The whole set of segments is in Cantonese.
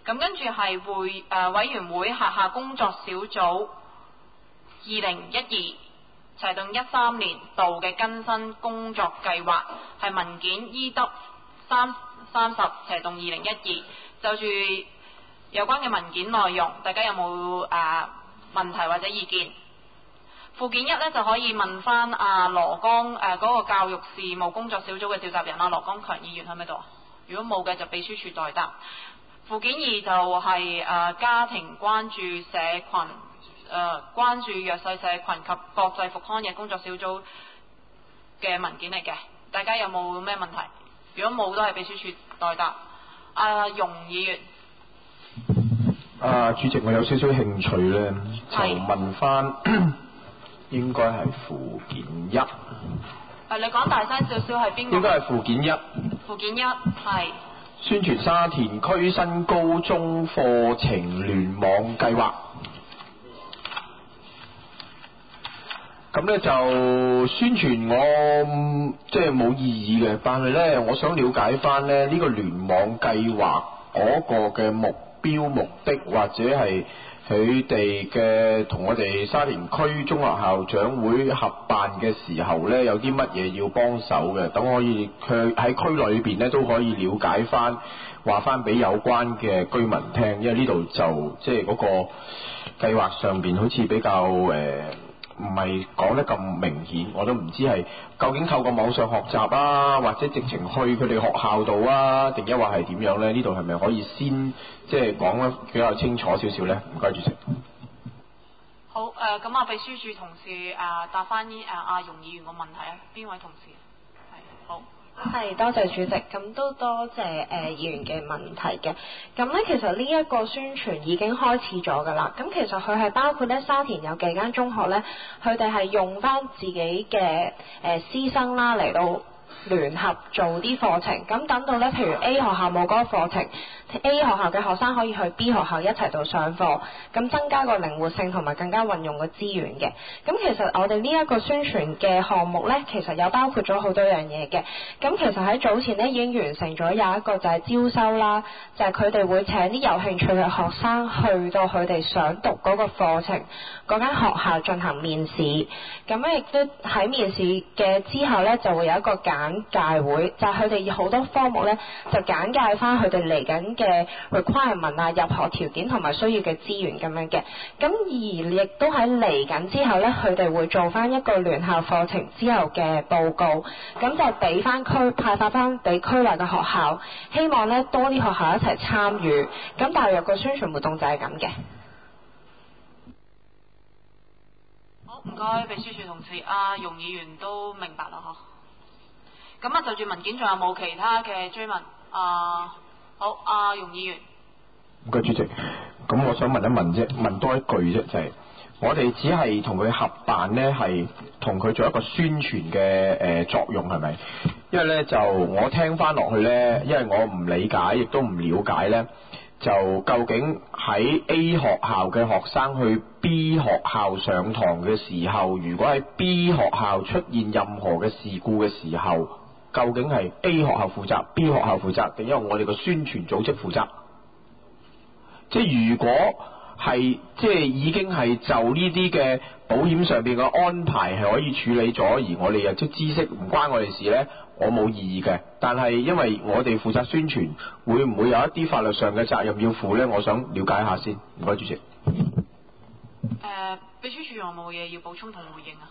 咁跟住係委員會轄下工作小組2012斜槓13年度嘅更新工作計劃，係文件 EW330斜槓2012。就住有關嘅文件內容，大家有冇問題或者意見？附件1呢就可以問翻羅江嗰個教育事務工作小組嘅召集人羅江強議員喺咪度啊？如果冇嘅就秘書處代答。附件2就係家庭關注社群關注弱勢社群及國際復康嘅工作小組嘅文件嚟嘅，大家有冇咩問題？如果冇都係秘書處代答。容議員。 主席，我有少少興趣咧，就問翻應該係附件1。 你講大聲少少係邊個？ 應該係附件1。 附件1係宣傳沙田區新高中課程聯網計劃。咁咧就宣傳我即係冇意義嘅，但係咧我想了解翻咧呢個聯網計劃嗰個嘅目標目的，或者係佢哋嘅同我哋沙田區中學校長會合辦嘅時候咧，有啲乜嘢要幫手嘅，等可以佢喺區裏邊咧都可以了解翻，話翻俾有關嘅居民聽，因為呢度就即係嗰個計劃上邊好似比較唔係講得咁明顯，我都唔知係究竟透過網上學習啊，或者直情去佢哋學校度啊，定抑或係點樣呢？呢度係咪可以先即係講得比較清楚少少呢？唔該，主席。 好咁秘書處同事答翻容議員個問題啊，邊位同事？係好。 係，多謝主席，咁都多謝議員嘅問題嘅。咁咧其實呢一個宣傳已經開始咗㗎啦。咁其實佢係包括咧沙田有幾間中學咧，佢哋係用翻自己嘅師生啦嚟到聯合做啲課程。咁等到咧，譬如 A 學校冇嗰個課程，A 學校嘅學生可以去 B 學校一齊度上課，咁增加個靈活性同埋更加運用嘅資源嘅。咁其實我哋呢一個宣傳嘅項目呢，其實有包括咗好多樣嘢嘅。咁其實喺早前呢已經完成咗有一個就係招收啦，就係佢哋會請啲有興趣嘅學生去到佢哋想讀嗰個課程嗰間學校進行面試。咁咧亦都喺面試嘅之後呢，就會有一個簡介會，就係佢哋好多科目呢，就簡介翻佢哋嚟緊嘅 requirement 啊、入學條件同埋需要嘅資源咁樣嘅。咁而亦都喺嚟緊之後呢，佢哋會做翻一個聯校課程之後嘅報告，咁就俾翻派發翻俾區內嘅學校，希望呢多啲學校一齊參與。咁大約個宣傳活動就係咁嘅。 好，唔該秘書處同事，容議員都明白啦嗬。咁就住文件仲有冇其他嘅追問？好，容議員。 唔該主席，咁我想問一問啫，問多一句啫，就係我哋只係同佢合辦呢，係同佢做一個宣傳嘅作用係咪？因為呢，就我聽翻落去呢，因為我唔理解亦都唔了解呢，就究竟喺 A 學校嘅學生去 B 學校上堂嘅時候，如果喺 B 學校出現任何嘅事故嘅時候，究竟係 A 學校負責 B 學校負責，定因為我哋個宣傳組織負責？即係如果係即係已經係就呢啲嘅保險上邊嘅安排係可以處理咗，而我哋又即知識唔關我哋事呢，我冇異議嘅。但係因為我哋負責宣傳，會唔會有一啲法律上嘅責任要負呢？我想了解下先。唔該主席。 秘書處有冇嘢要補充同回應啊？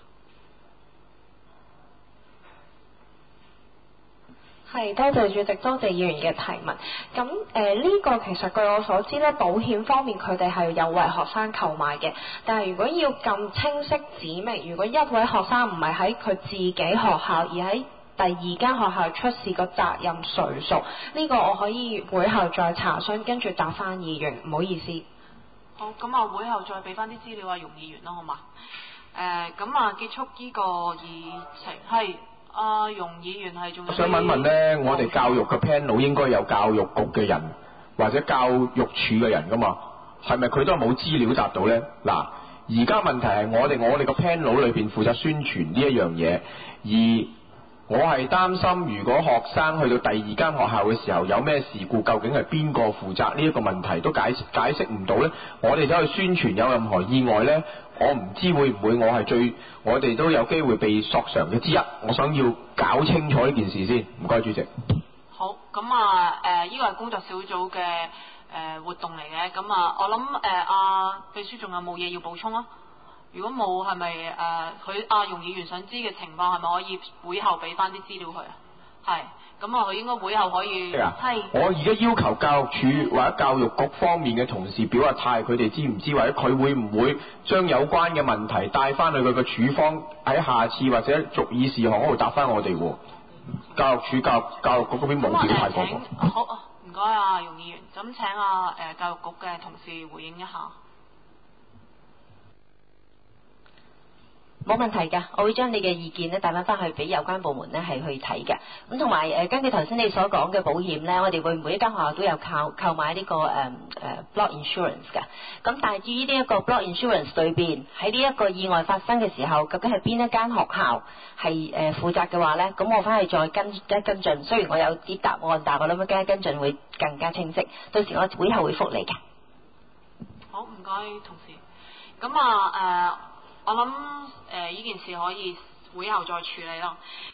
係，多謝主席，多謝議員嘅提問。咁呢個其實據我所知咧，保險方面佢哋係有為學生購買嘅。但係如果要咁清晰指明，如果一位學生唔係喺佢自己學校，而喺第二間學校出事，個責任誰屬？呢個我可以會後再查詢，跟住答翻議員。唔好意思。 好，咁會後再俾翻啲資料容議員咯，好嘛？咁結束呢個議程係。容議員係仲有。我想問呢，我哋教育嘅 panel 應該有教育局嘅人或者教育處嘅人噶嘛？係咪佢都係冇資料答到呢？嗱，而家問題係我哋個 panel 裏邊負責宣傳呢一樣嘢，而我係擔心如果學生去到第二間學校嘅時候有咩事故，究竟係邊個負責呢一個問題都解釋唔到呢。我哋走去宣傳有任何意外呢，我唔知會唔會我哋都有機會被索償嘅之一。我想要搞清楚呢件事先，唔該主席。 好，咁呢個係工作小組嘅活動嚟嘅，咁我諗秘書仲有冇嘢要補充啊？如果冇，係咪佢容議員想知嘅情況係咪可以會後俾翻啲資料佢啊？係，咁佢應該會後可以係。 我而家要求教育署或者教育局方面嘅同事表下態，佢哋知唔知，或者佢會唔會將有關嘅問題帶翻去佢個處方，喺下次或者逐議事項嗰度答翻我哋喎？教育署、教育局嗰邊冇表態過喎。 好，唔該容議員，咁請教育局嘅同事回應一下。 冇問題㗎，我會將你嘅意見咧帶翻去俾有關部門咧係去睇嘅。咁同埋根據頭先你所講嘅保險咧，我哋會唔會一間學校都有購買呢個block insurance 㗎？咁但係至於呢一個 block insurance 裏邊喺呢一個意外發生嘅時候，究竟係邊一間學校係負責嘅話咧？咁我翻去再跟進。雖然我有啲答案，但係我諗跟進會更加清晰。到時我會後會覆你嘅。 好，唔該同事。咁我諗呢件事可以會後再處理咯。